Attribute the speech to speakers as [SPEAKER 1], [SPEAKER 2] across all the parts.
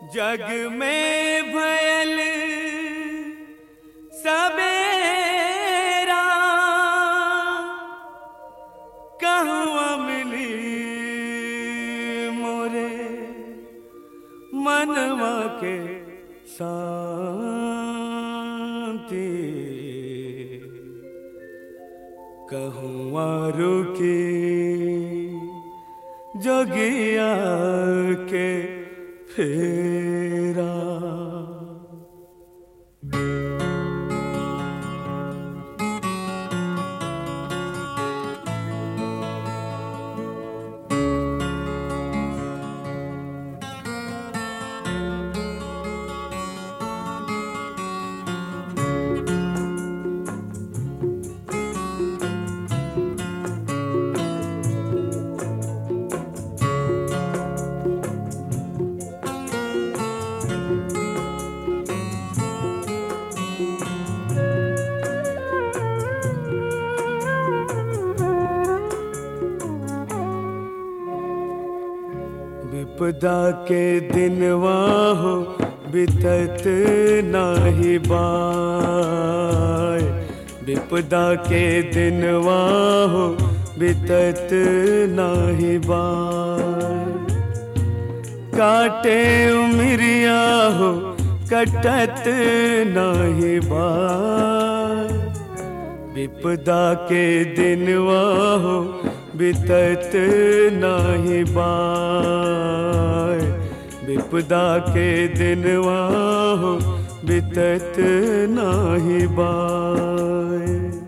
[SPEAKER 1] जग में भयल सबेरा कहवा मिली मोरे मनवा के शांति कहवा रुकी जोगिया के फेरा। विपदा के दिनवा हो बितत नाही बाय, विपदा के दिनवा हो बितत नाही बाय। काटे उमरिया हो कटत नाही बाय, विपदा के दिनवा हो बितत नाही बाय, विपदा के दिनवा हो बितत नाही बाय।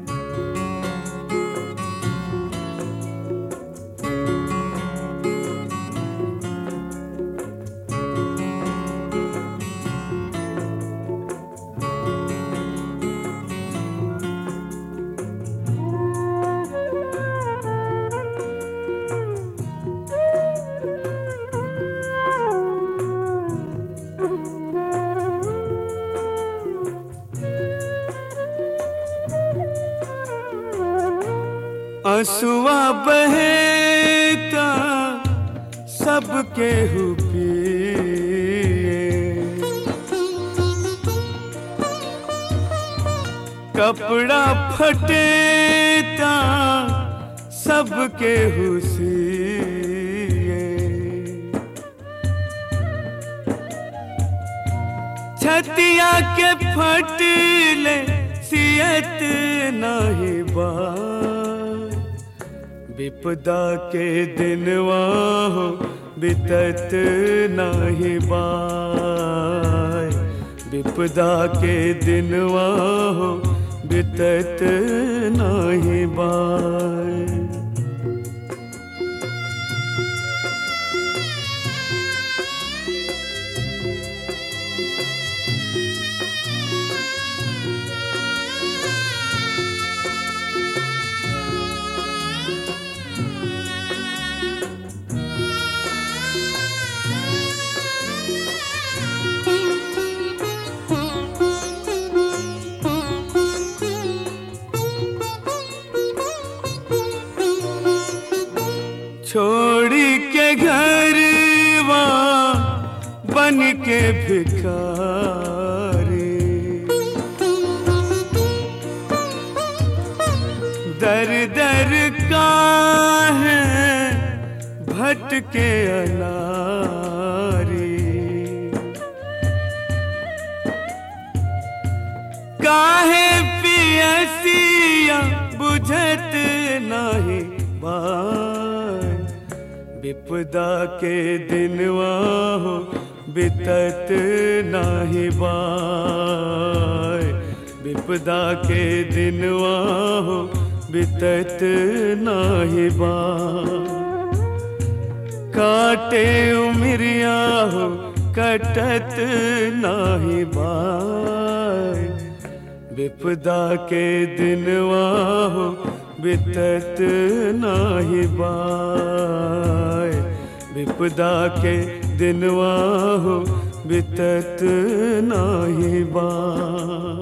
[SPEAKER 1] आंसुआ बहेता सबके पिए, कपड़ा फटेता सबके सिए, छतिया के फटले सियत नहीं बाय, विपदा के दिनवा हो बितत नाही बाय, विपदा के दिनवा हो बितत नाही बाय। छोड़ी के घरवा बन के भिखारी, दर दर का है भटके अनारी, काहे पियसिया बुझत नहीं बाय, विपदा के दिनवा हो बितत नाही बाय, विपदा के दिनवा हो बितत नाही बाय। काटे उमरिया हो कटत नाही बाय, विपदा के दिनवा हो बितत नाही बाय, विपदा के दिनवा हो बितत नाही बाय।